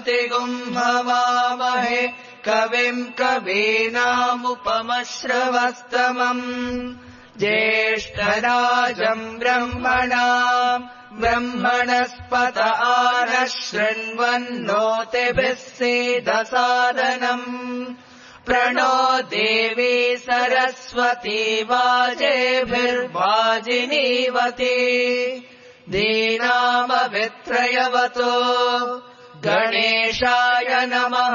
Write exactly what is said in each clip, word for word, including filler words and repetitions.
भवामहे कविम् कवीनामुपमश्रवस्तमम् ज्येष्ठराजम् ब्रह्मणाम् ब्रह्मणस्पत आनः शृण्वन्नोतिभिः सीदसादनम् प्रणो देवी सरस्वती वाजेभिर्वाजिनीवती दीनामवित्रयवतो गणेशाय नमः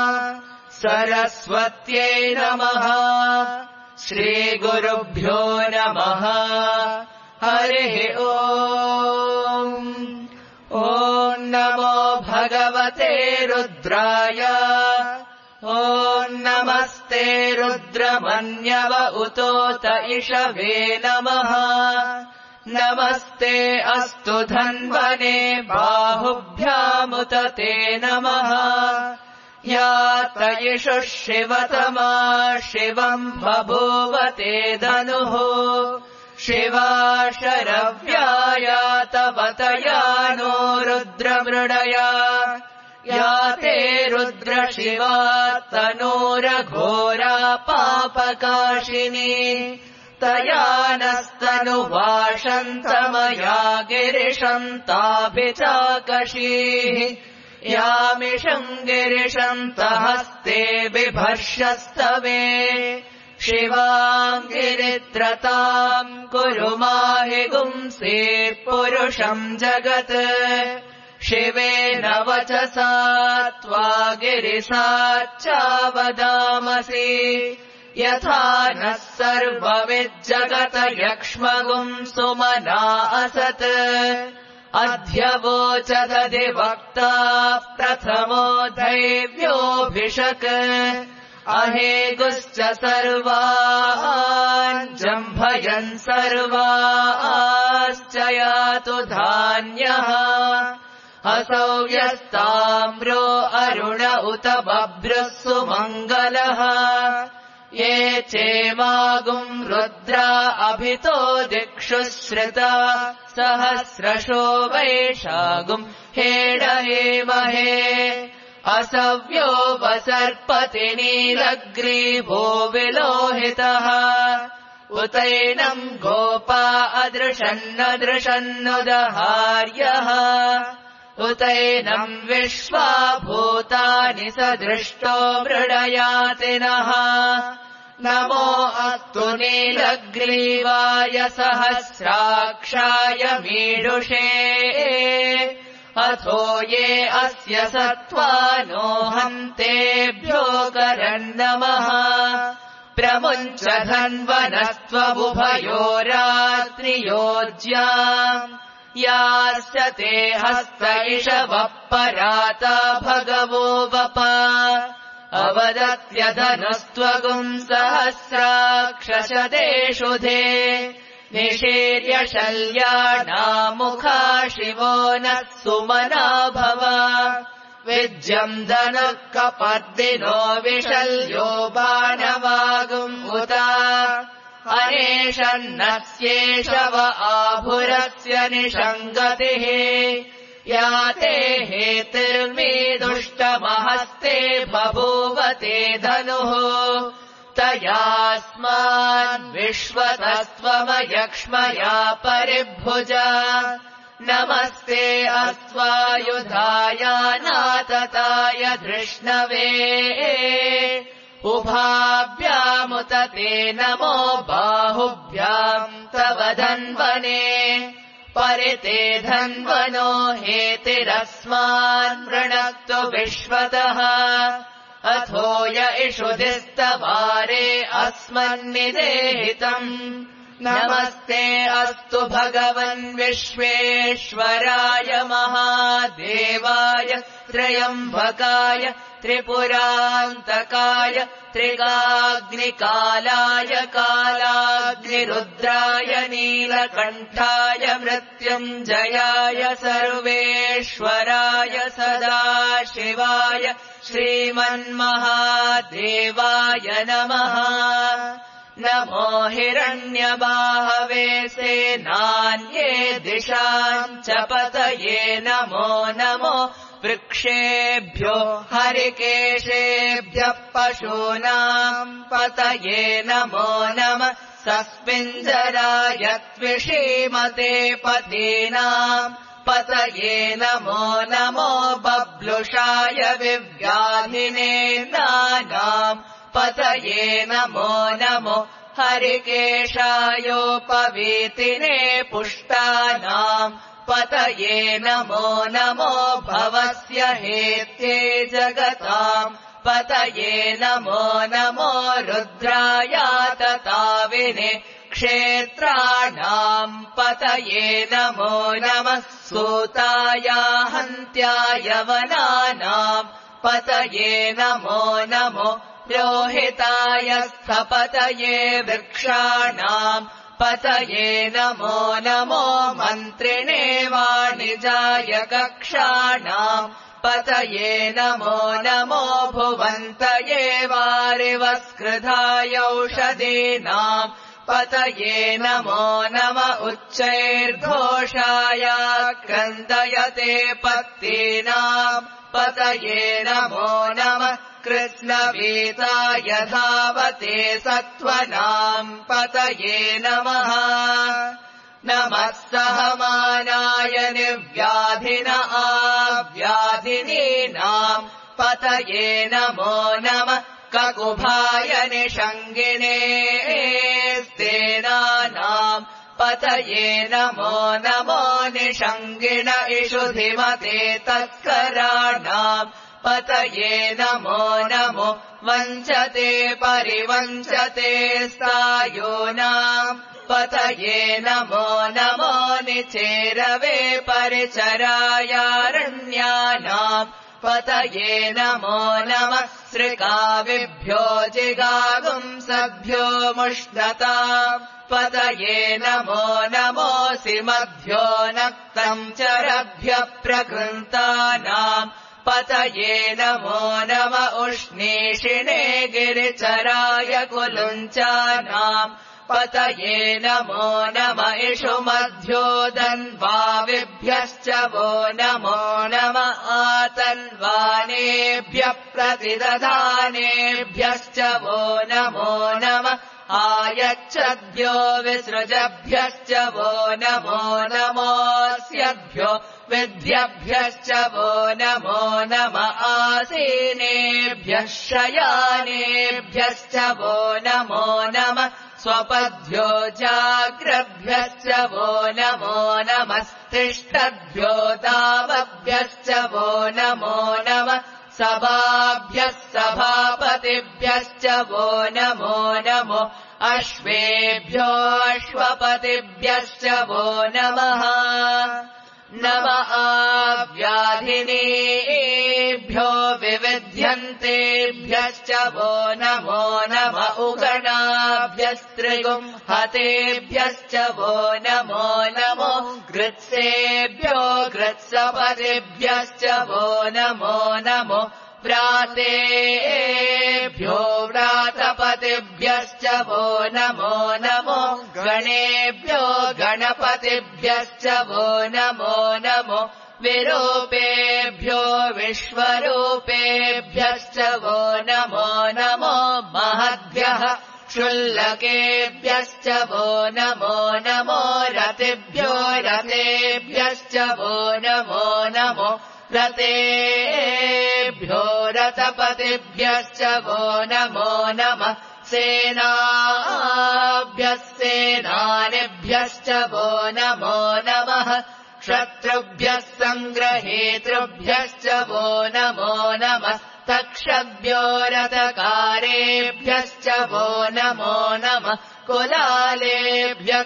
सरस्वत्यै नमः श्रीगुरुभ्यो नमः हरिः ओम् ॐ नमो भगवते रुद्राय ॐ नमस्ते रुद्रमन्यव उतोत इषवे नमः नमस्ते अस्तु धन्वने बाहुभ्यामुत ते नमः या तयिषुः शिवतमा शिवम् बभूव ते धनुः शिवा शरव्याया तवतया नो रुद्रमृडया या ते रुद्रशिवा तनूरघोरा पापकाशिनी तया नस्तनुवाशन्तमया गिरिशम् ताभिचाकशीः यामिषम् गिरिशन्तहस्ते बिभर्षस्तवे शिवाम् गिरित्रताम् कुरु माहि गुंसे पुरुषम् जगत् शिवेन वचसा त्वा गिरिसाच्चावदामसि यथा नः सर्वविज्जगत यक्ष्मगुम् सुमना असत् अध्यवोचदधिवक्ता प्रथमो दैव्योऽभिषक् अहेगुश्च सर्वान् जम्भयन् सर्वाश्च यातु धान्यः असौ यस्ताम्रो अरुण उत बभ्रुः सुमङ्गलः ये चेमागुम् रुद्रा अभितो दिक्षु श्रिता सहस्रशो वैशागुम् हेडहेमहे असव्यो वसर्पति नीलग्रीवो विलोहितः उतैनम् गोपा अदृशन्नदृशन्नुदहार्यः उतैनम् विश्वा भूतानि सदृष्टो मृडयातिनः नमो अस्तु नीलग्रीवाय सहस्राक्षाय मीडुषे अथो ये अस्य सत्त्वानो हन्तेभ्यो करन्नमः प्रमुञ्च धन्वनस्त्वबुभयो रात्रियोज्याम् याश्च ते हस्त इषवः पराता भगवो वपा अवदत्यधनुस्त्वगुम् सहस्राक्षशदेषु धे निशीर्य शल्यानामुखा शिवो नः सुमना भव विज्यम् धनुः कपर्दिनो विशल्यो बाणवागुम् उता अनेशन्नस्येषव आभुरस्य निषङ्गतिः या ते हेतिर्मीदुष्टमहस्ते बभूवते धनुः तयास्मान् विश्वतस्त्वमयक्ष्मया परिभुजा नमस्ते अस्त्वायुधाय नातताय धृष्णवे उभाभ्यामुत ते नमो बाहुभ्याम् तव धन्वने परिते धन्वनो हेतिरस्मान् वृणक्तु विश्वतः अथो य इषुधिस्तवारे अस्मन्निदेहितम् नमस्ते अस्तु भगवन् विश्वेश्वराय महादेवाय त्र्यम्बकाय त्रिपुरान्तकाय त्रिगाग्निकालाय कालाग्निरुद्राय नीलकण्ठाय मृत्युञ्जयाय सर्वेश्वराय सदाशिवाय श्रीमन्महादेवाय नमः नमो हिरण्यबाहवे सेनान्ये दिशाम् च पतये नमो नमो वृक्षेभ्यो हरिकेशेभ्यः पशूनाम् पतये नमो नमः सस्मिञ्जराय त्विषीमते पतीनाम् पतये नमो नमो बब्लुषाय विव्याधिने नानाम् पतये नमो नमो हरिकेशायोपवीतिने पुष्टानाम् पतये नमो नमो भवस्य हेत्ये जगताम् पतये नमो नमो रुद्रायातताविने क्षेत्राणाम् पतये नमो नमः सूताया हन्त्याय वनानाम् पतये नमो नमो रोहिताय स्थपतये वृक्षाणाम् पतये नमो नमो मन्त्रिणे वाणिजाय कक्षाणाम् पतये नमो नमो भुवन्तये वारिवस्कृधाय औषधीनाम् पतये नमो नम उच्चैर्घोषाय क्रन्दयते पत्तीनाम् पतये नमो नमः कृष्णवीताय धावते सत्त्वनाम् पतये नमः नमः सहमानाय निर्व्याधिन आव्याधिनीनाम् पतये नमो नमः ककुभाय निषङ्गिणे स्तेनानाम् पतये नमो नमो निषङ्गिण इषुधिमते तत्कराणाम् पतये नमो नमो वञ्चते परिवञ्चते स्थायोनाम् पतये नमो नमो निचेरवे परिचरायारण्यानाम् पतये नमो नमः श्रिकाविभ्यो जिगागुंसभ्यो मुष्णताम् पतये नमो नमोऽसि मध्यो नक्तम् चरभ्यः प्रकृन्तानाम् पतये नमो नम उष्णीषिणे गिरिचराय कुलुञ्चानाम् पतये नमो नम इषु मध्यो दन्वाविभ्यश्च वो नमो नम आतन्वानेभ्यः प्रतिदधानेभ्यश्च वो नमो नम आयच्छद्भ्यो विसृजभ्यश्च वो नमो नमोऽस्यभ्यो विद्यभ्यश्च वो नमो नम आसीनेभ्यः शयानेभ्यश्च वो नमो नम स्वपद्भ्यो जाग्रभ्यश्च वो नमो नमस्तिष्ठद्भ्यो दावभ्यश्च वो नमो नम सभाभ्यः सभापतिभ्यश्च वो नमो नमो अश्वेभ्यो अश्वपतिभ्यश्च वो नमः नम आव्याधिनीभ्यो विविध्यन्तेभ्यश्च वो नमो नम उगणाभ्यस्त्रिगुम् हतेभ्यश्च वो नमो नमो गृत्सेभ्यो गृत्सपतिभ्यश्च वो नमो नमो व्रातेभ्यो व्रातपतिभ्यश्च वो नमो नमो गणेभ्यो गणपतिभ्यश्च वो नमो नमो विरूपेभ्यो विश्वरूपेभ्यश्च वो नमो नमो महद्भ्यः क्षुल्लकेभ्यश्च वो नमो नमो रतिभ्यो रतेभ्यश्च वो नमो नमो रतेभ्यो रतपतिभ्यश्च वो नमो नमः सेनाभ्यः सेनानिभ्यश्च वो नमो नमः शत्रुभ्यः सङ्ग्रहेतृभ्यश्च वो नमो नमः तक्षभ्यो रथकारेभ्यश्च वो नमो नमः कुलालेभ्यः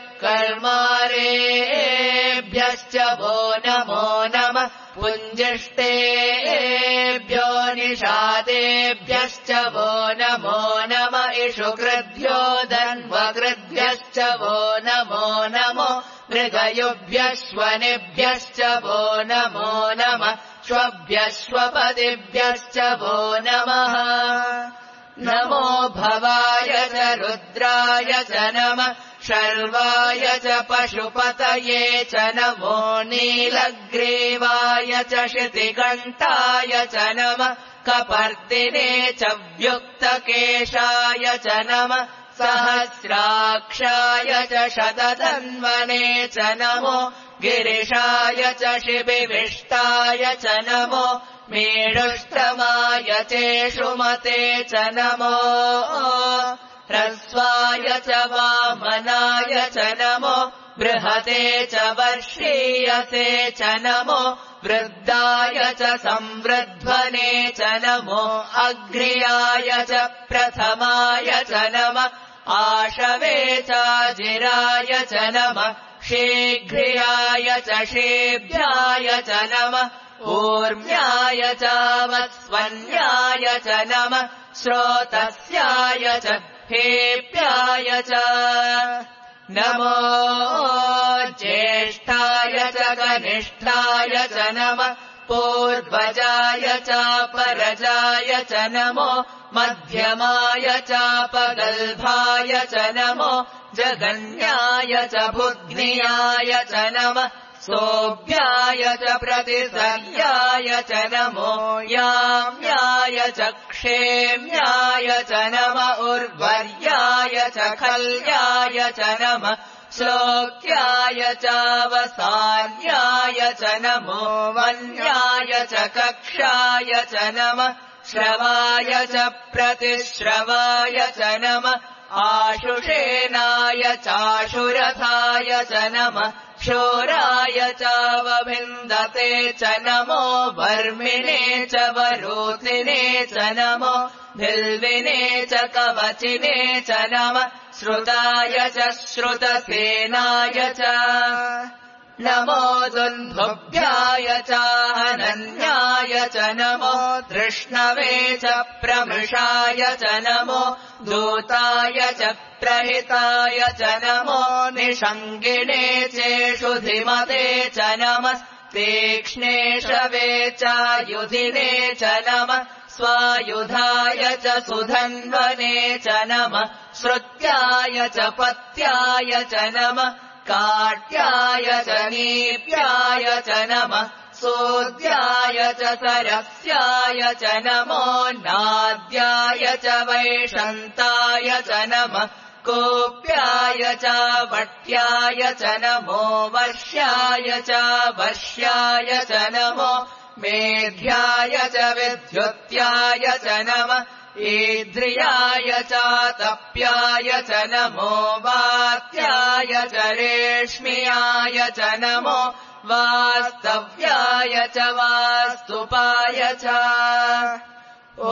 कर्मारेभ्यश्च वो नमो नमः पुञ्जिष्टेभ्यो निषादेभ्यश्च वो नमो नम इषु कृद्भ्यो धन्वकृद्भ्यश्च वो नमो नमो मृगयुभ्यश्वनिभ्यश्च वो नमो नमः श्वभ्यश्वपतिभ्यश्च वो नमः नमो भवाय च रुद्राय च नमः शर्वाय च पशुपतये च नमो नीलग्रीवाय च शितिकण्ठाय च नमः कपर्दिने च व्युक्तकेशाय च नमः सहस्राक्षाय च शतधन्वने च नमो गिरिशाय च शिबिविष्टाय च नमो मेढुष्टमाय चेषुमते च नमो ह्रस्वाय च वामनाय च नमो बृहते च वर्षीयसे च नमो वृद्धाय च संवृध्वने च नमो अग्र्याय च प्रथमाय च नमः आशवे चाजिराय च नमः शीघ्र्याय च शेभ्याय च नमः ऊर्म्याय च वत्स्वन्याय च नमः श्रोतस्याय च हेप्याय च नमो ज्येष्ठाय च कनिष्ठाय च नमः पूर्वजाय चापरजाय च नमो मध्यमाय चापगल्भाय च नमो जगन्याय च बुध्नियाय च नमः सोऽभ्याय च प्रतिसर्याय च नमो याम्याय च क्षेम्याय च नम उर्वर्याय च खल्याय च नमः श्लोक्याय चावसान्याय च नमो वन्याय च कक्षाय च नमः श्रवाय च प्रतिश्रवाय च नमः आशुषेनाय चाशुरथाय च नमः शोराय चावभिन्दते च नमो वर्मिणे च वरोधिने च नमो धिल्विने च कवचिने च नमः श्रुताय च श्रुतसेनाय च नमो दुन्धुभ्याय चाहनन्याय च नमो तृष्णवे च प्रमृषाय च नमो दूताय च प्रहिताय च नमो निषङ्गिणे चेषुधिमते च नमः तीक्ष्णेशवे चायुधिने च नमः स्वायुधाय च सुधन्वने च नमः श्रुत्याय च पत्याय च नमः काट्याय च नीप्याय च नमः सोद्याय च सरस्याय च नमो नाद्याय च वैशन्ताय च नमः कोप्याय च वट्याय च नमो वर्ष्याय च वर्ष्याय च नमो मेध्याय च विद्युत्याय च नमः ईद्रियाय च तप्याय च नमो वात्याय च रेष्म्याय च नमो वास्तव्याय च वास्तुपाय च ॐ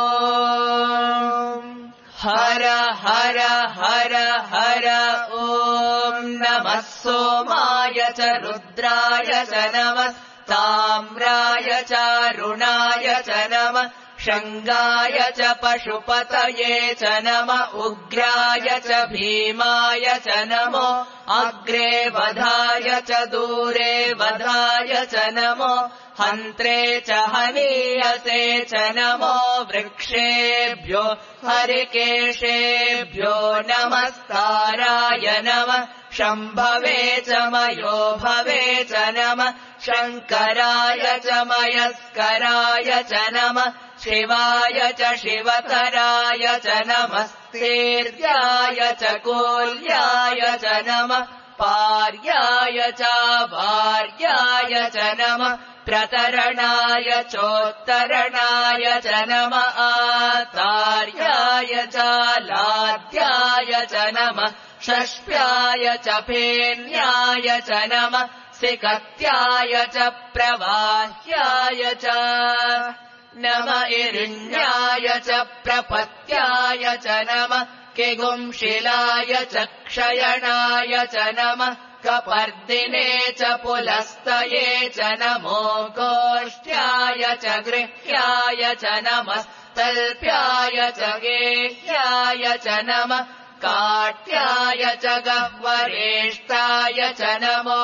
हर हर हर हर ॐ नमः सोमाय च रुद्राय च नमः ताम्राय चारुणाय च नमः शङ्गाय च पशुपतये च नमः उग्राय च भीमाय च नमो अग्रे वधाय च दूरे वधाय च नमो हन्त्रे च हनीयसे च नमो वृक्षेभ्यो हरिकेशेभ्यो नमस्ताराय नमः शम्भवे च मयो भवे च नमः शङ्कराय च मयस्कराय च नमः शिवाय च शिवतराय च नमः तीर्याय च कोल्याय च नमः पार्याय च वार्याय च नमः प्रतरणाय चोत्तरणाय च नमः आतार्याय च लाद्याय च नमः षष्प्याय च फेन्याय च नमः सिकत्याय च प्रवाह्याय च नम इरिण्याय च प्रपत्याय च नमः किगुंशिलाय च क्षयणाय च नमः कपर्दिने च पुलस्तये च नमो गोष्ठ्याय च गृह्याय च नमः तल्प्याय च गेह्याय च नमः काट्याय च गह्वरेष्ठाय च नमो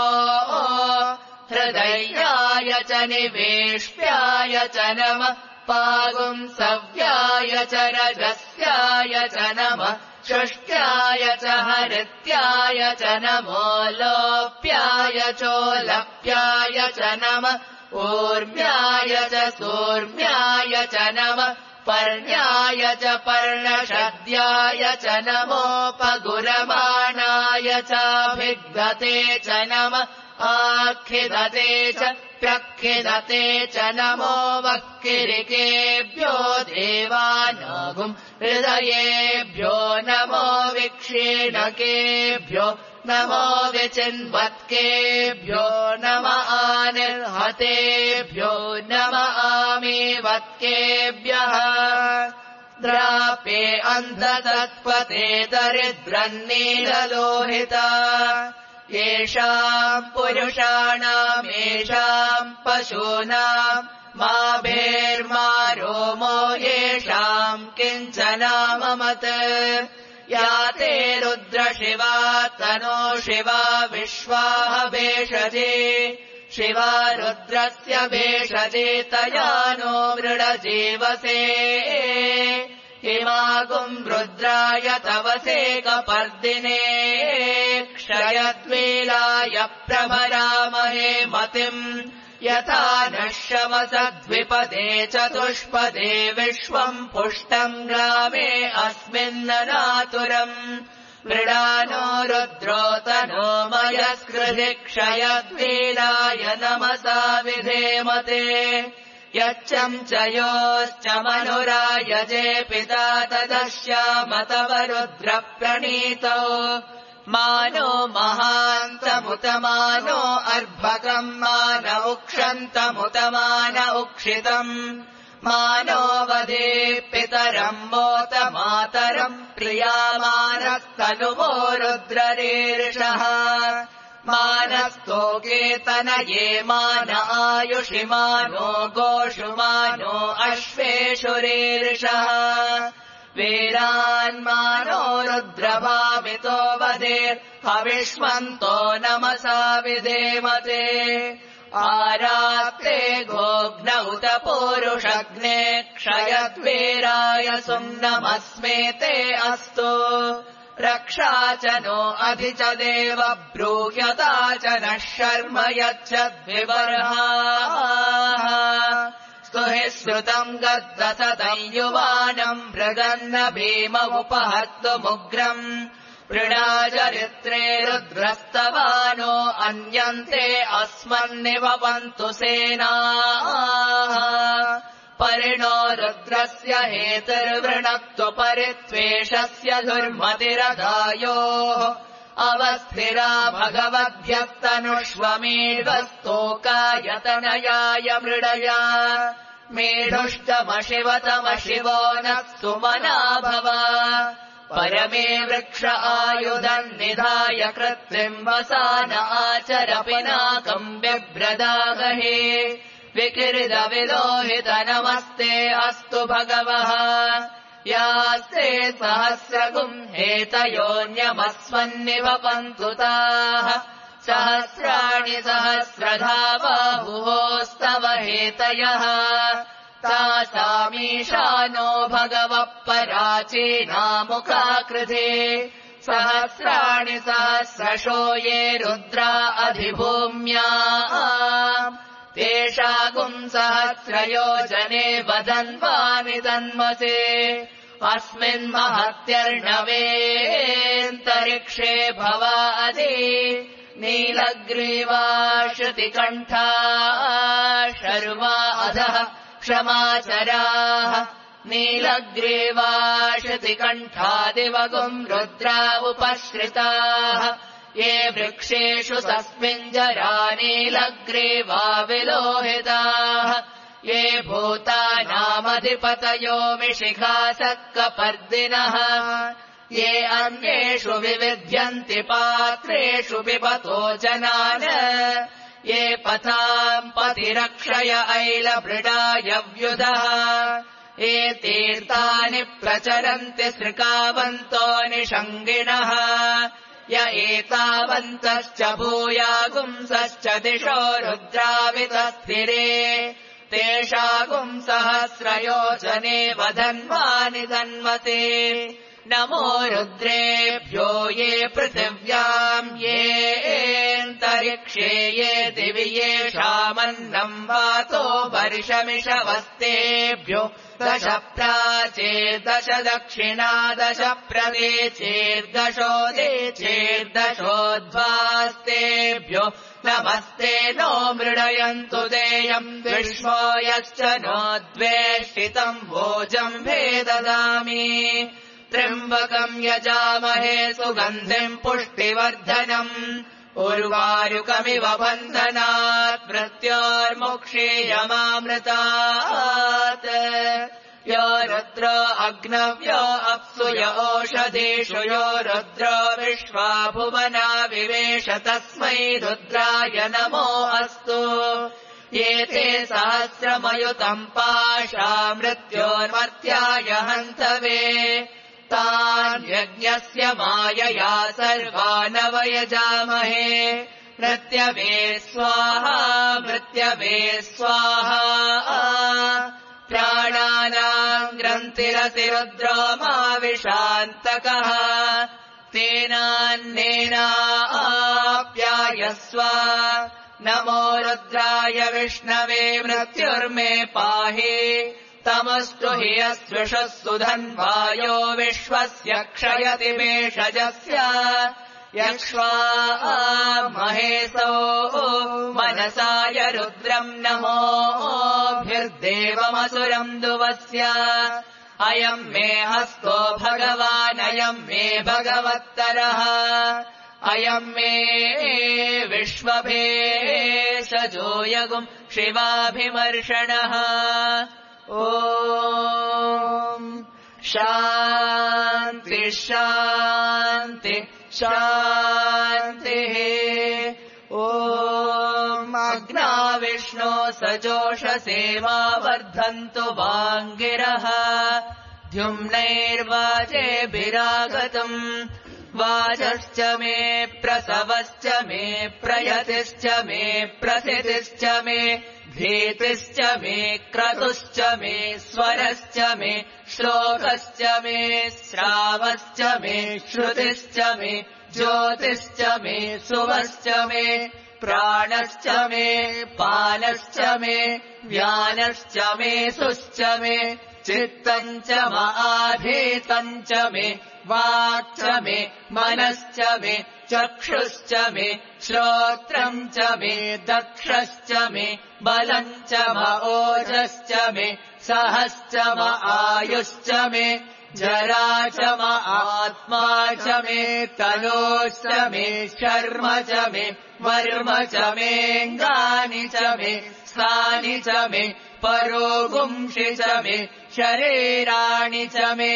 हृदयाय च निवेष्ट्याय च नमः पागुंसव्याय च रजस्याय च नमः षष्ट्याय च हरित्याय च नमो लोप्याय चोलप्याय च नमः ऊर्म्याय च सूर्म्याय च नमः पर्ण्याय च पर्णशद्याय च नमोपगुरमाणाय चाभिद्गते च नमः आखिदते च प्रखिदते च नमो वक्किरिकेभ्यो देवानागुम् हृदयेभ्यो नमो विक्षीणकेभ्यो नमो विचिन्वत्केभ्यो नम आनिर्हतेभ्यो नम आमीवत्केभ्यः द्रापे अन्ततत्पते दरिद्रन्नीललोहिता येषाम् पुरुषाणाम् येषाम् पशूनाम् मा भेर्मा रोमो येषाम् किञ्चनाममत् या ते रुद्रशिवा तनो शिवा विश्वाह भेषजे शिवा रुद्रस्य भेषजे तया नो मृडजीवसे इमागुम् रुद्राय तवसे कपर्दिने क्षयद्वीलाय प्रभरामहे मतिम् यथा नश्यवसद्विपदे चतुष्पदे विश्वम् पुष्टम् ग्रामे अस्मिन्ननातुरम् मृडानो रुद्रोतनो मयस्कृधि क्षयद्वीलाय नमसा विधेमते यच्चम् च योश्च मनुरायजे पिता तदस्याम तव रुद्रप्रणीतौ मानो महान्तमुतमानो अर्भकम् मान उक्षन्तमुतमान उक्षितम् मानो वदे पितरम् मोत मातरम् प्रियामानस्तनुवो रुद्ररीर्षः मानस्तोकेतनये मान आयुषि मानो गोषु मानो अश्वेषु रीर्षः वीरान्मानो रुद्रभावितो वदेत् हविष्मन्तो नमसा विधेमते आरात्ते गोघ्न उत पूरुषग्ने क्षयद्वीराय सुम्नमस्मेते अस्तु रक्षा च नो अधि च देव ब्रूह्यता च नः शर्म यच्छद्विबर्हाः स्तुहि श्रुतम् गद्दसतम् युवानम् मृगन्न भीम उपहर्तुमुग्रम् वृणाचरित्रे रुद्रस्तवानो अन्यन्ते अस्मन्निवपन्तु सेनाः परिणो रुद्रस्य हेतुर्वृणक्तु परित्वेषस्य दुर्मतिरदायोः अवस्थिरा भगवद्भ्यक्तनुष्वमेढस्तोकायतनयाय मृडया मेढुष्टमशिवतमशिवो नः सुमना भव परमे वृक्ष आयुधम् निधाय कृत्रिम् वसान आचर पिनाकम् बिभ्रदागहे विकिरिदविलोहित नमस्ते अस्तु भगवः यास्ते सहस्रगुम् हेतयोऽन्यमस्मन्निवपन्तु ताः सहस्राणि सहस्रधा बाहुवोस्तव हेतयः तासामीशानो भगवः पराचीनामुखाकृते सहस्राणि सहस्रशो ये रुद्रा अधिभूम्या तेषागुम् सहस्रयोजने वदन्वानि तन्मसे अस्मिन् महत्यर्णवेऽन्तरिक्षे भवादि नीलग्रीवा श्रुतिकण्ठा शर्वा अधः क्षमाचराः नीलग्रीवा श्रुतिकण्ठादिवगुम् रुद्रा उपश्रिताः ये वृक्षेषु तस्मिञ्जरा नीलग्रीवा विलोहिताः ये भूतानामधिपतयो मिशिखासक्कपर्दिनः ये अन्येषु विविध्यन्ति पात्रेषु पिबतो जनान् ये पथाम् पतिरक्षय ऐलभृडाय व्युदः ये तीर्थानि प्रचरन्ति सृकावन्तो निषङ्गिणः य एतावन्तश्च भूयागुंसश्च दिशो रुद्रावितस्थिरे तेषागुम् सहस्रयोजने वधन्वानि धन्वते नमो रुद्रेभ्यो ये पृथिव्याम् येऽन्तरिक्षे ये दिवि येषामन्नम् वातो वर्षमिषवस्तेभ्यो दश प्राचेर्दश दक्षिणा दश प्रदेचेर्दशोदेचेर्दशोध्वास्तेभ्यो नमस्ते नो मृडयन्तु देयम् विश्वो यश्च नो द्वेष्टितम् भोजम् भेददामि त्र्यम्बकम् यजामहे सुगन्धिम् पुष्टिवर्धनम् उर्वारुकमिव बन्धनात् मृत्योर्मुक्षीयमामृतात् यो रुद्र अग्नव्यो अप्सु य ओषधीषु यो रुद्र विश्वा भुवना विवेश तस्मै रुद्राय नमो अस्तु एते सहस्रमयुतम् पाशा मृत्योर्मर्त्याय हन्तवे तान् यज्ञस्य मायया सर्वानवयजामहे मृत्यवे स्वाहा मृत्यवे स्वाहा प्राणानाम् ग्रन्थिरतिरुद्रोमाविशान्तकः तेनान्नेनाप्यायस्व नमो रुद्राय विष्णवे मृत्युर्मे पाहि तमस्तु हि अस्विषः सुधन्वायो विश्वस्य क्षयति भेषजस्य यक्ष्वा महेशो मनसाय रुद्रम् नमोऽभिर्देवमसुरम् दुवस्य अयम् मे हस्तो भगवान् अयम् मे भगवत्तरः अयम् मे विश्वभेषजो यगुम् शिवाभिमर्षणः ॐ शान्ति शान्ति शान्तिः ॐ अग्ना विष्णो सजोषसेवा वर्धन्तु वाङ्गिरः द्युम्नैर्वाजेभिरागतम् वाजश्च मे प्रसवश्च मे प्रयतिश्च मे प्रसिद्धिश्च मे भीतिश्च मे क्रतुश्च मे स्वरश्च मे श्लोकश्च मे श्रावश्च मे श्रुतिश्च मे ज्योतिश्च मे सुवश्च मे प्राणश्च मे पानश्च मे व्यानश्च मे सुश्च मे चित्तम् च माधीतम् च मे वाक् च मे मनश्च मे चक्षुश्च मे श्रोत्रम् च मे दक्षश्च मे बलम् च म ओजश्च मे सहश्च म आयुश्च मे जरा च म आत्मा च मे तनोश्च मे शर्म च मे वर्म च मेऽङ्गानि च मे स्थानि च मे परोगुंषि च मे शरीराणि च मे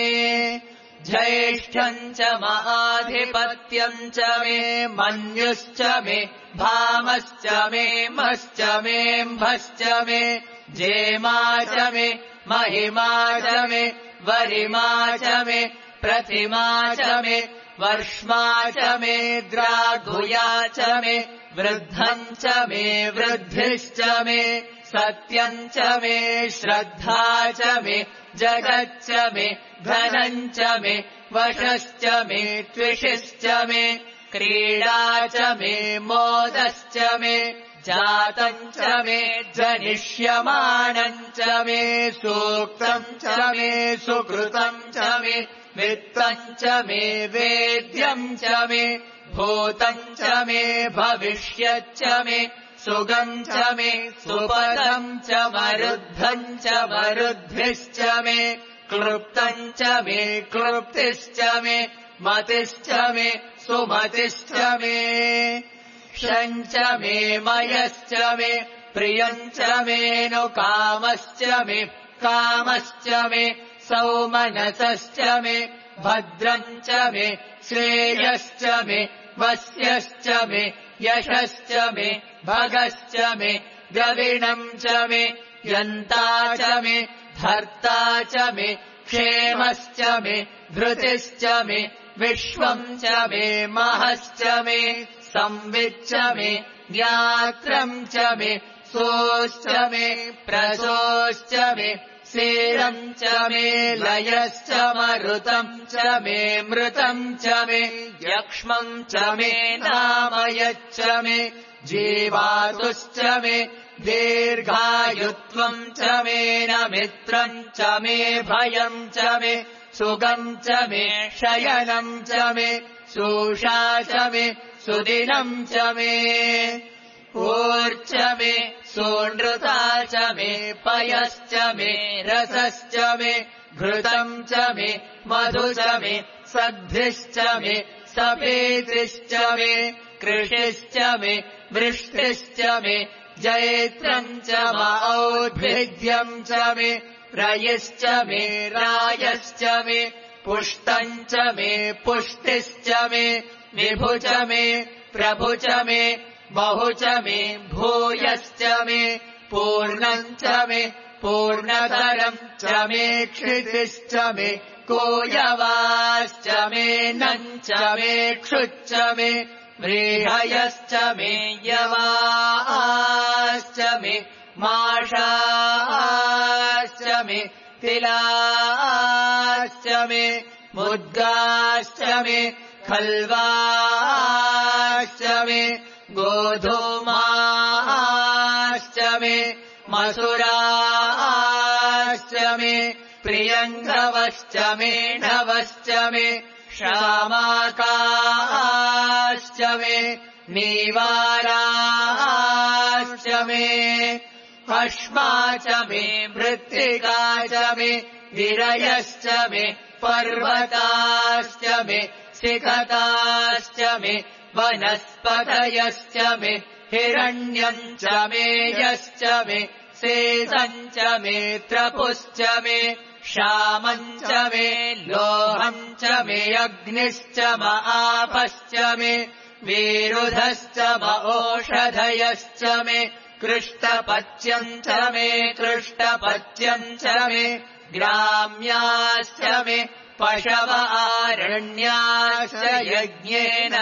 ज्येष्ठम् च महाधिपत्यम् च मे मन्युश्च मे भामश्च मे मश्च मेऽम्भश्च मे जेमा च मे महिमा च मे वरिमा च मे प्रतिमा च मे वर्ष्मा च मे द्राघुया च मे वृद्धम् च मे वृद्धिश्च मे सत्यम् च मे श्रद्धा च मे जगच्च मे धनम् च मे वशश्च मे त्विषिश्च मे क्रीडा च मे मोदश्च मे जातम् च मे जनिष्यमाणम् च मे सूक्तम् च मे सुकृतम् च मे वित्तम् च मे वेद्यम् च मे भूतम् च मे भविष्यच्च मे सुगम् च मे सुपदम् च मरुद्धम् च मरुद्भिश्च मे क्लृप्तम् च मे क्लृप्तिश्च मे मतिश्च मे सुमतिश्च मे क्षम् च मे मयश्च मे प्रियम् च मेऽनु कामश्च मे कामश्च मे सौमनसश्च मे भद्रम् च मे श्रेयश्च मे वस्यश्च मे यशश्च मे भगश्च मे द्रविणम् च मे यन्ता च मे धर्ता च मे क्षेमश्च मे धृतिश्च मे विश्वम् च मे महश्च मे संविच्च मे ज्ञात्रम् च मे सोश्च मे प्रसोश्च मे सेरम् च मे लयश्च मरुतम् च मे मृतम् च मे यक्ष्मम् च मे नामयच्च मे जीवातुश्च मे दीर्घायुत्वम् च मे न मित्रम् च मे भयम् च मे सुगम् च मे शयनम् च मे सूषा च मे सुदिनम् च मे ऊर्च मे सोनृता च मे पयश्च मे रसश्च मे घृतम् च मे मधु च मे सद्भिश्च मे सपेतिश्च मे कृषिश्च मे वृष्टिश्च मे जैत्रम् च औद्भिद्यम् च मे रयिश्च मे रायश्च मे पुष्टम् च मे पुष्टिश्च मे विभु च मे प्रभु च मे बहु च मे भूयश्च मे पूर्णम् च मे पूर्णतरम् च मे क्षितिश्च मे कोयवाश्च मे नम् च मे क्षुच्च मे व्रीहयश्च मे यवाश्च मे माषाश्च मे तिलाश्च मे मुद्गाश्च मे खल्वाश्च मे गोधूमाश्च मे मसुराश्च मे प्रियङ्गवश्च मे नवश्च मे श्यामाकाश्च मे नीवाराश्च मे अश्मा च मे मृत्तिका च मे गिरयश्च मे पर्वताश्च मे शिखताश्च मे वनस्पतयश्च मे हिरण्यम् च मे यश्च मे सेदम् च मे त्रपुश्च मे श्यामम् च मे लोहम् च मे अग्निश्च म आपश्च मे विरुधश्च म ओषधयश्च मे कृष्टपच्यम् च मे कृष्टपच्यम् च मे ग्राम्याश्च मे पशव आरण्याश्च यज्ञेन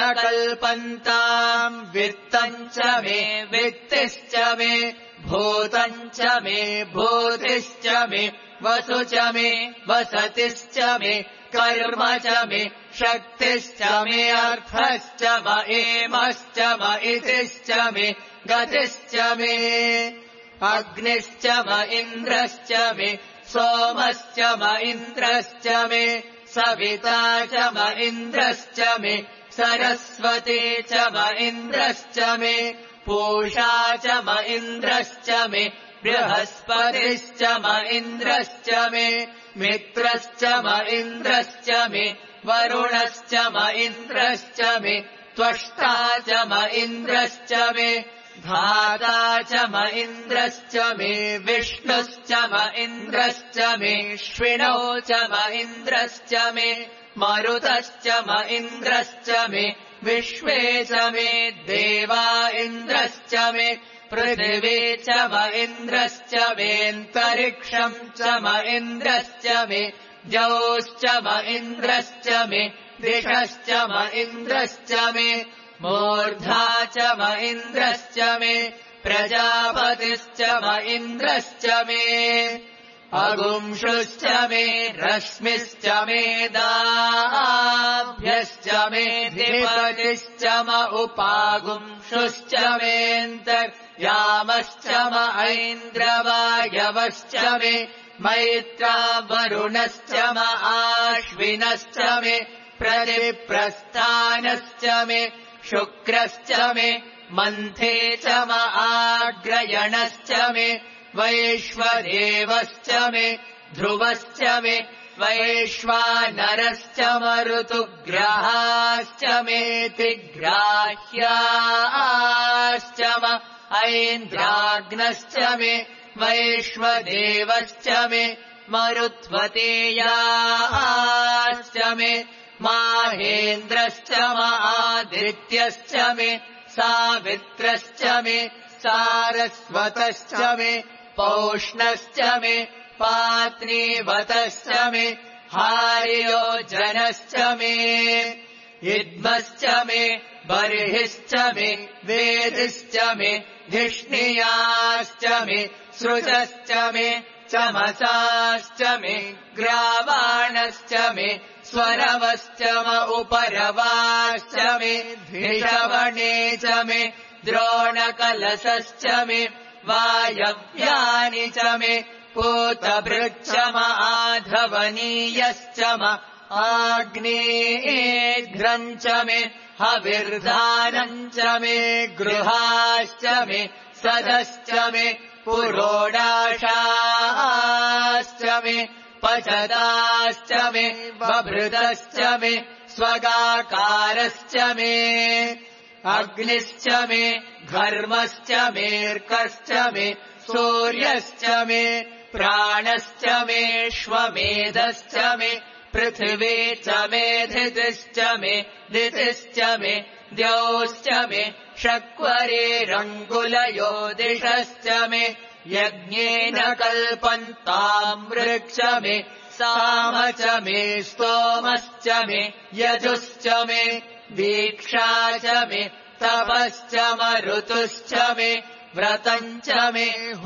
कल्पन्ताम् वित्तम् च मे वित्तिश्च मे भूतम् च मे भूतिश्च मे वसु च मे वसतिश्च मे कर्म च मे शक्तिश्च मे अर्थश्च म एमश्च म इतिश्च मे गतिश्च मे अग्निश्च म इन्द्रश्च मे सोमश्च म इन्द्रश्च मे सविता च म इन्द्रश्च मे सरस्वती च म इन्द्रश्च मे पूषा च म इन्द्रश्च मे बृहस्पतिश्च म इन्द्रश्च मे मित्रश्च म इन्द्रश्च मे वरुणश्च म इन्द्रश्च मे त्वष्टा च म इन्द्रश्च मे धाता च म इन्द्रश्च मे विष्णुश्च म इन्द्रश्च मे श्विनौ च म इन्द्रश्च मे मरुतश्च म इन्द्रश्च मे विश्वे च मे देवा इन्द्रश्च मे पृथिवी च म इन्द्रश्च मेऽन्तरिक्षम् च म इन्द्रश्च मे द्यौश्च म इन्द्रश्च मे दिशश्च म इन्द्रश्च मे मूर्धा च म इन्द्रश्च मे प्रजापतिश्च म इन्द्रश्च मे अगुंशुश्च मे रश्मिश्च मे दाभ्यश्च मे धिपतिश्च म उपागुंशुश्च मेऽन्तर्यामश्च म ऐन्द्रवायवश्च मे मैत्रा वरुणश्च म आश्विनश्च मे प्रतिप्रस्थानश्च मे शुक्रश्च मे मन्थे च म आग्रयणश्च मे वैश्वदेवश्च मे ध्रुवश्च मे वैश्वानरश्च मरुतुग्रहाश्च मेऽतिग्राह्याश्च म ऐन्द्राग्नश्च मे वैश्वदेवश्च मे मरुत्वतेयाश्च मे माहेन्द्रश्च म आदित्यश्च मे सावित्रश्च मे सारस्वतश्च मे पौष्णश्च मे पात्नीवतश्च मे हार्योजनश्च मे युद्मश्च मे बर्हिश्च मे वेदिश्च मे धिष्णियाश्च मे सृजश्च मे चमसाश्च मे ग्रावाणश्च मे स्वरवश्च म उपरवाश्च मे धिषवणे च मे द्रोणकलशश्च मे वायव्यानि च मे पूतभृच्च म आधवनीयश्च म आग्नेघ्रम् च मे हविर्धानम् च मे गृहाश्च मे सदश्च मे पुरोडाशाश्च मे पचदाश्च मे बभृतश्च मे स्वगाकारश्च मे अग्निश्च मे घर्मश्च मेऽर्कश्च मे सूर्यश्च मे प्राणश्च मे श्वमेधश्च मे पृथिवी च मे धितिश्च मे दितिश्च मे द्यौश्च मे शक्वरेरङ्गुलयो दिशश्च मे यज्ञेन कल्पन्ताम् वृक्ष मे साम च मे स्तोमश्च मे यजुश्च मे दीक्षा च मे तपश्च मरुतुश्च मे व्रतम् च मे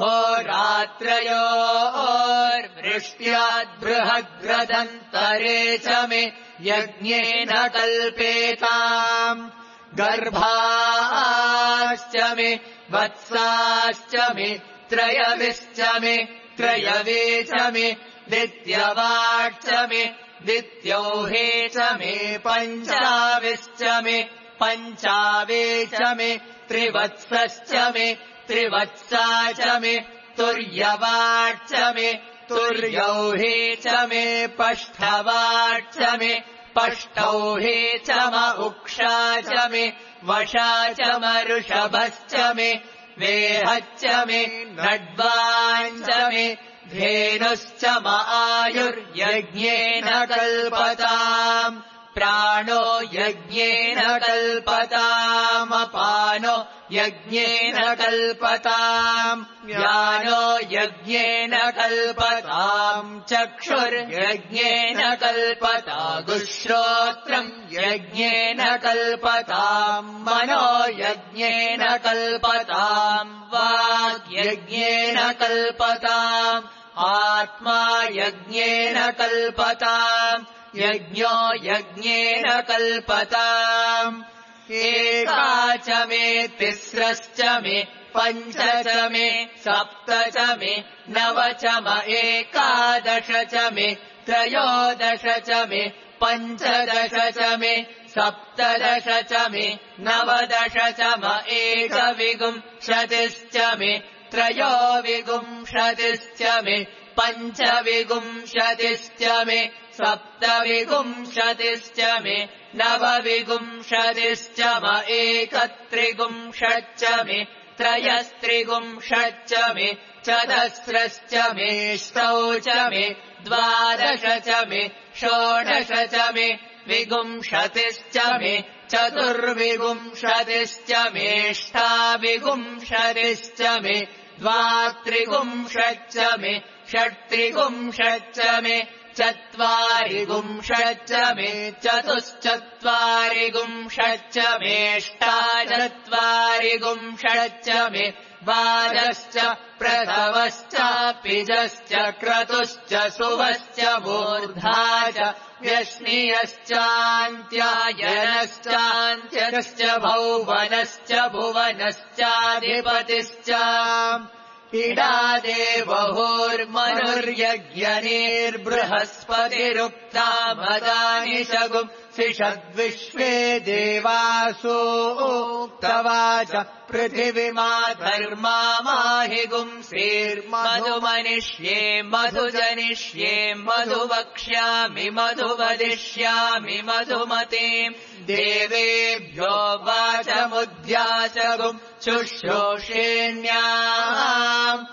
होरात्रयोर्वृष्ट्याद्बृहद्ग्रदन्तरे च मे यज्ञेन कल्पेताम् गर्भाश्च मे वत्साश्च मे त्रयविश्च मे त्रयवे च मे दित्यवाक् च मे दित्योहे च मे पञ्चाविश्च मे पञ्चावे च मे त्रिवत्सश्च मे त्रिवत्सा च मे तुर्यवाक् च मे तुर्यौहे च मे पष्ठवाक् च मे पष्टौहे च म उक्षा च मे वशा च मऋषभश्च मे वेहच्च मे नड्वाञ्च मे धेनुश्च म आयुर्यज्ञेन कल्पताम् प्राणो यज्ञेन कल्पतामपानो यज्ञेन कल्पताम् ज्ञानो यज्ञेन कल्पताम् चक्षुर्यज्ञेन कल्पता गुश्रोत्रम् यज्ञेन कल्पताम् मनो यज्ञेन कल्पताम् वाक् यज्ञेन कल्पताम् आत्मा यज्ञेन कल्पताम् यज्ञो यज्ञेन कल्पताम् एका च मे तिस्रश्च मे पञ्च च मे सप्त च मे नव च म एकादश च मे त्रयोदश च मे पञ्चदश च मे सप्तदश च मे नवदश च म एकविंशतिश्च मे त्रयोविंशतिश्च मे पञ्चविंशतिश्च मे सप्तविंशतिश्च मे नवविंशतिश्च म एकत्रिंशच्च मे त्रयस्त्रिंशच्च मे चतस्रश्च मे ष्टौ च मे द्वादश च मे षोडश च मे विंशतिश्च मे चतुर्विंशतिश्च मेष्टाविंशतिश्च मे द्वात्रिंशच्च मे षट्त्रिंशच्च मे चत्वारिंशच्च मे चतुश्चत्वारिंशच्च मेष्टाचत्वारिंशच्च मे वाजश्च प्रथवश्च पिजश्च क्रतुश्च सुवश्च मूर्धा च व्यश्नियश्चान्त्यायनश्चान्त्यश्च भौवनश्च भुवनश्चाधिपतिश्च इडादेवहोर्मनुर्यज्ञनेर्बृहस्पतिरुक्ता मदानि शगुम् सिषद्विश्वे देवासो उक्तवाच पृथिवीमा धर्मा माहि गुंसेर्मधुमनिष्ये मधुजनिष्ये मधुवक्ष्यामि मधुवदिष्यामि मधुमतीम् देवेभ्यो वाचमुद्याचगुम् शुश्रूषेण्याम्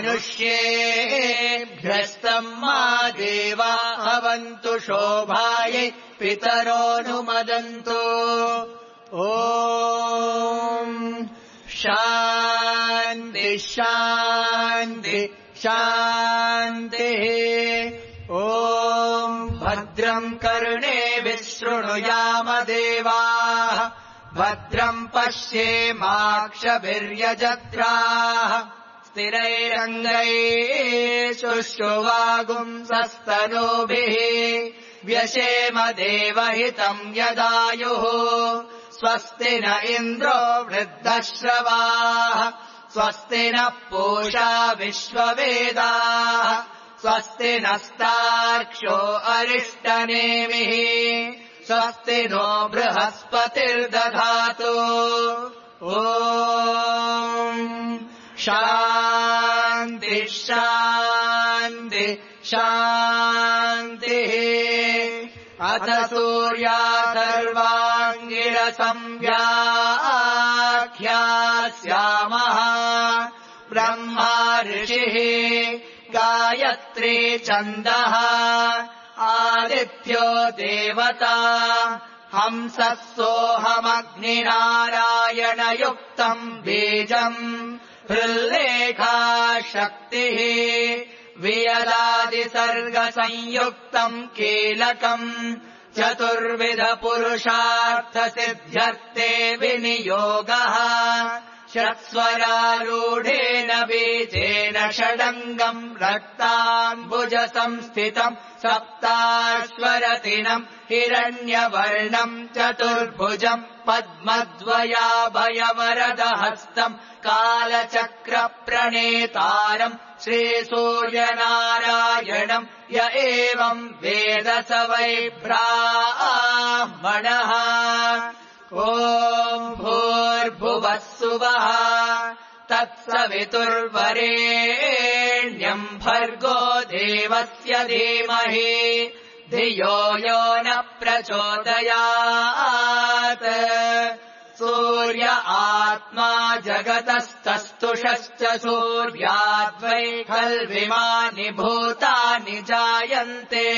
मनुष्येभ्यस्तम् मा देवा भवन्तु शोभायै पितरोऽनुमदन्तु ॐ शान्ति शान्ति शान्तिः ॐ भद्रम् कर्णेभिः शृणुयाम देवाः भद्रम् पश्येमाक्षभिर्यजत्राः स्थिरैरङ्गैः शुश्रुवागुंसस्तनूभिः व्यशेम देवहितम् यदायुः स्वस्ति न इन्द्रो वृद्धश्रवाः स्वस्ति नः पूषा विश्ववेदाः स्वस्ति नस्तार्क्ष्यो अरिष्टनेमिः स्वस्ति नो बृहस्पतिर्दधातु ॐ शान्ति शान्ति शान्तिः अथ सूर्यासर्वाङ्गिरसंव्याख्यास्यामः ब्रह्मा ऋषिः गायत्री छन्दः आदित्यो देवता हंसः सोऽहमग्निनारायणयुक्तम् बीजम् हृल्लेखा शक्तिः वियदादिसर्गसंयुक्तम् कीलकम् चतुर्विधपुरुषार्थसिद्ध्यर्थे विनियोगः षट्स्वरारूढेन बीजेन षडङ्गम् रक्ताम्बुजसंस्थितम् सप्ताश्वरतिनम् हिरण्यवर्णम् चतुर्भुजम् पद्मद्वयाभयवरदहस्तम् कालचक्रप्रणेतारम् श्रीसूर्यनारायणम् य एवम् वेद स वै ब्राह्मणः ॐ भूर्भुवः सुवः तत्सवितुर्वरेण्यम् भर्गो देवस्य धीमहि धियो यो न प्रचोदयात् सूर्य आत्मा जगतस्तस्तुषश्च सूर्याद्वै खल्विमानि भूतानि जायन्ते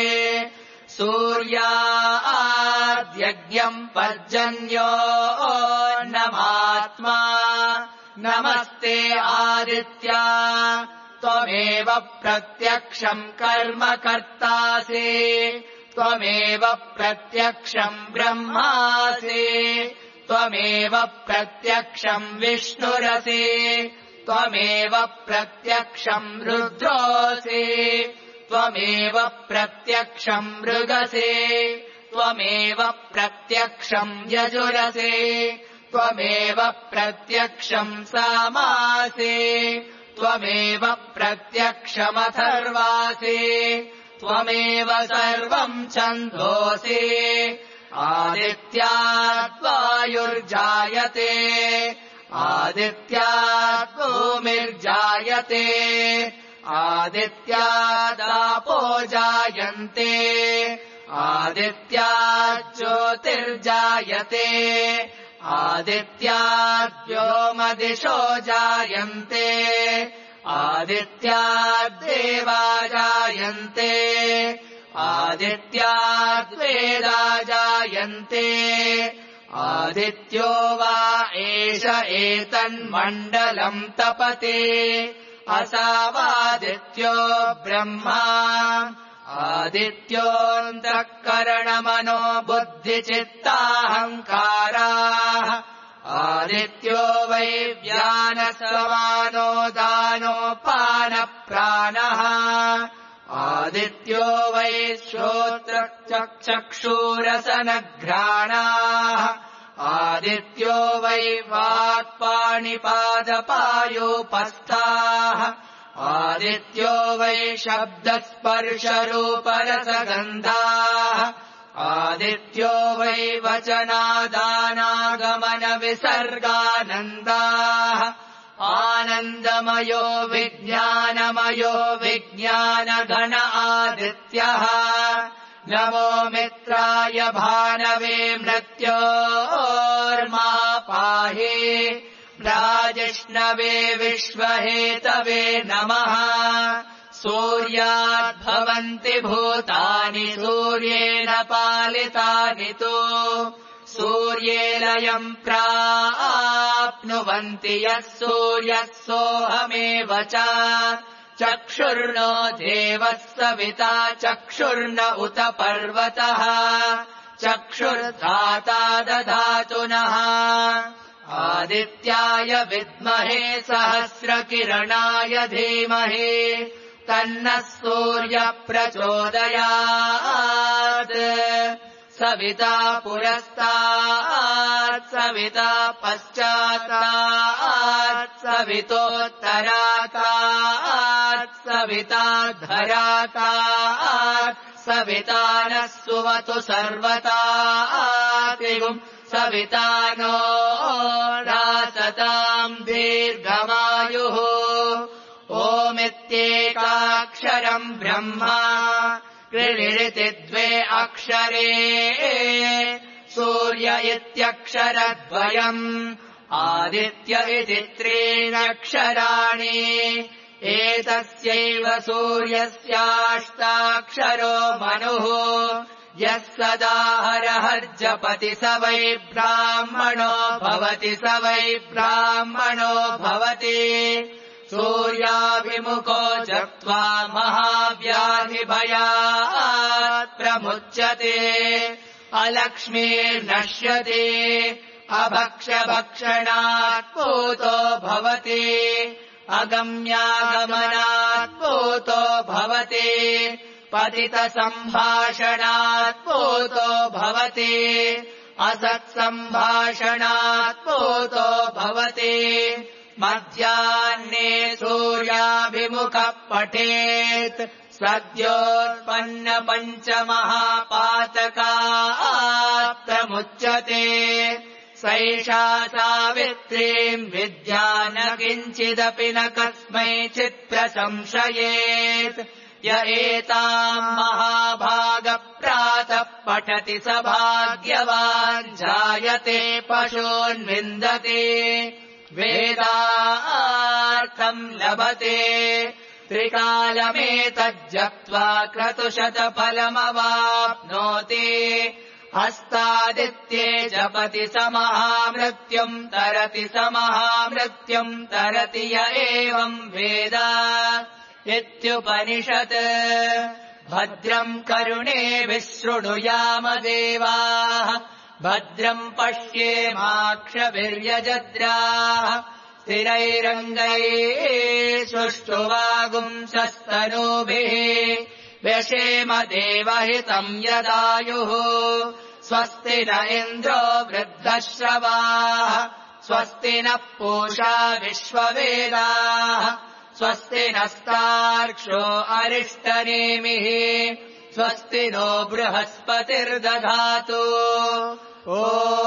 सूर्याद्यज्ञम् पर्जन्यो नमात्मा नमस्ते आदित्या त्वमेव प्रत्यक्षम् कर्म कर्तासि त्वमेव प्रत्यक्षम् ब्रह्मासि त्वमेव प्रत्यक्षम् विष्णुरसि त्वमेव प्रत्यक्षम् रुद्रोऽसि त्वमेव प्रत्यक्षम् मृगसि त्वमेव प्रत्यक्षम् यजुरसि त्वमेव प्रत्यक्षम् सामासि त्वमेव प्रत्यक्षमथर्वासि त्वमेव सर्वम् छन्दोऽसि आदित्यात् वायुर्जायते आदित्यात् भूमिर्जायते आदित्यादापो जायन्ते आदित्यात् ज्योतिर्जायते आदित्याद्व्योमदिशो जायन्ते आदित्याद्देवा जायन्ते आदित्याद्वेदा जायन्ते आदित्यो वा एष एतन्मण्डलम् तपते असावादित्यो ब्रह्मा आदित्योऽन्तःकरणमनो बुद्धिचित्ताहङ्काराः आदित्यो वै व्यानसमानो दानोपानप्राणः आदित्यो वै श्रोत्रचक्षुरसनघ्राणाः आदित्यो वै वाक्पाणिपादपायोपस्थाः आदित्यो वै शब्दस्पर्शरूपरसगन्धाः आदित्यो वै वचनादानागमनविसर्गानन्दाः आनन्दमयो विज्ञानमयो विज्ञानगण आदित्यः नमो मित्राय भानवे मृत्योर्मा पाहि राजिष्णवे विश्वहेतवे नमः सूर्याद्भवन्ति भूतानि सूर्येण पालितानि तु सूर्ये लयम् प्राप्नुवन्ति यः सूर्यः सोऽहमेव च चक्षुर्नो देवः सविता चक्षुर्न उत पर्वतः चक्षुर्धाता दधातु नः आदित्याय विद्महे सहस्रकिरणाय धीमहि तन्नः सूर्यः प्रचोदयात् सविता पुरस्तात् सविता पश्चातात् सवितोत्तरातात् सविता धरातात् सविता नः सुवतु सर्वतातिगुम् सविता नो रासताम् दीर्घमायुः ओमित्येकाक्षरम् ब्रह्मा ऋरिति द्वे अक्षरे सूर्य इत्यक्षरद्वयम् आदित्य इति त्रीण्यक्षराणि एतस्यैव सूर्यस्याष्टाक्षरो मनुः यः सदा हरहर्जपति स वै ब्राह्मणो भवति स वै ब्राह्मणो भवति सूर्याभिमुखो जप्त्वा महाव्याधिभयात् प्रमुच्यते अलक्ष्मीर्नश्यते अभक्ष्यभक्षणात् पूतो भवति अगम्यागमनात् पूतो भवति पतितसम्भाषणात् पूतो भवति असत्सम्भाषणात् पूतो भवति मध्याह्ने सूर्याभिमुखः पठेत् सद्योत्पन्नपञ्चमहापातकात् प्रमुच्यते सैषा सावित्रीम् विद्या न किञ्चिदपि न कस्मैचित् प्रशंसयेत् य एताम् महाभागप्रातः पठति स भाग्यवान् जायते पशून्विन्दते वेदार्थम् लभते त्रिकालमेतज्जप्त्वा क्रतुशतफलमवाप्नोति हस्तादित्ये जपति स महामृत्युम् तरति स महामृत्युम् तरति य एवम् वेद इत्युपनिषत् भद्रम् कर्णेभिः शृणुयाम देवाः भद्रम् पश्येमाक्षभिर्यजत्राः स्थिरैरङ्गैः सुष्ठुवागुंसस्तनूभिः व्यशेम देवहितम् यदायुः स्वस्ति न इन्द्रो वृद्धश्रवाः स्वस्ति नः पूषा विश्ववेदाः स्वस्ति नस्तार्क्ष्यो अरिष्टनेमिः स्वस्ति नो बृहस्पतिर्दधातु ॐ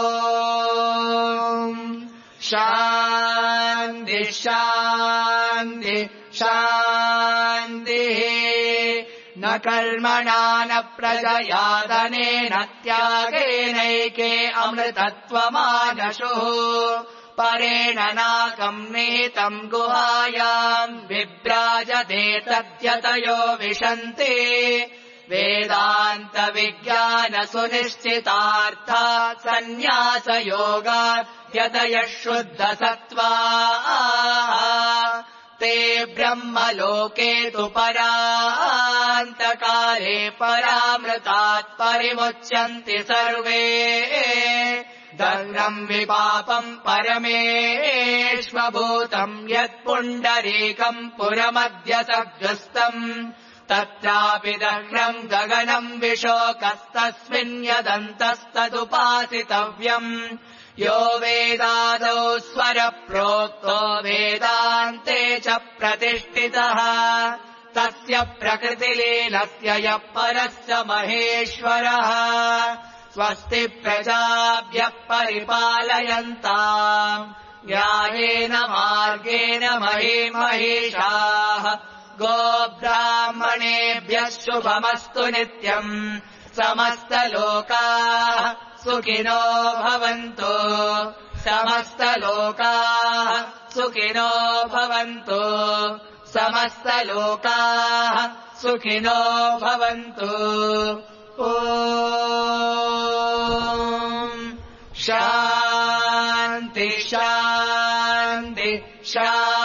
शान्ति शान्ति शान्तिः न कर्मणा न प्रजया धनेन त्यागेनैके अमृतत्वमानशुः परेण नाकम् निहितम् गुहायाम् विभ्राजते तद्यतयो विशन्ति वेदान्तविज्ञानसुनिश्चितार्था सन्न्यासयोगात् यतयः शुद्धसत्त्वाः ते ब्रह्मलोके तु परान्तकाले परामृतात् परिमुच्यन्ति सर्वे दग्धम् विपापम् परमेष्वभूतम् यत्पुण्डरीकम् पुरमद्य सग्रस्तम् तत्रापि दग्धम् गगनम् विशोकस्तस्मिन् यदन्तस्तदुपासितव्यम् यो वेदादौ स्वरप्रोक्तो वेदान्ते च प्रतिष्ठितः तस्य प्रकृतिलीनस्य यः परस्य महेश्वरः स्वस्ति प्रजाभ्यः परिपालयन्ताम् न्यायेन मार्गेण महीमहेशाः गोब्राह्मणेभ्यः शुभमस्तु नित्यम् समस्तलोकाः सुखिनो भवन्तु समस्तलोकाः सुखिनो भवन्तु समस्तलोकाः सुखिनो भवन्तु ॐ शान्ति शान्ति शान्ति